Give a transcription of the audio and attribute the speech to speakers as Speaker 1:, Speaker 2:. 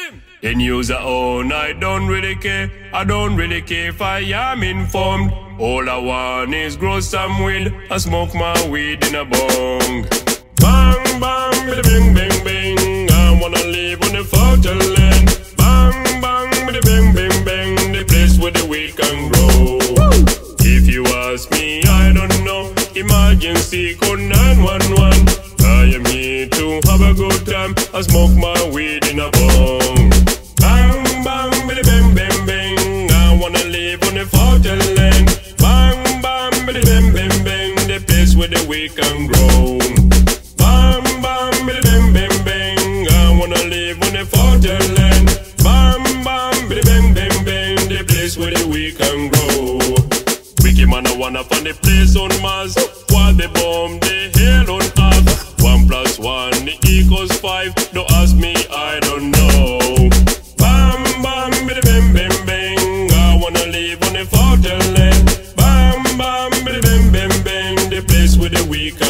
Speaker 1: Then use a own, I don't really care. I don't really care if I am informed. All I want is grow some weed. I smoke my weed in a bong. Bang, bang, bidi bing, bing, bing. I wanna live on the fertile land. Bang, bang, bidi bing, bing, bing. The place where the weed can grow. If you ask me, I don't know. Emergency code 911. I am here to have a good time. I smoke my weed in a bong. Bang, bang, bidi bang, bang, bang. I wanna live on the fertile land. Bang, bang, bidi bang, bang, bang. The place where the weed can grow. Bang, bang, bidi bang, bang, bang. I wanna live on the fertile land. Bang, bang, bidi bang, bang, bang. The place where the weed can grow. Wicked man, I wanna find the place on Mars. While they bomb the hell on Earth. 1 + 1 equals 5. Don't ask me, I don't know. Bam, bam, bidi bam, bam, bang. I wanna live on a fertile land. Bam, bam, bidi bam, bam, bang. The place where the weak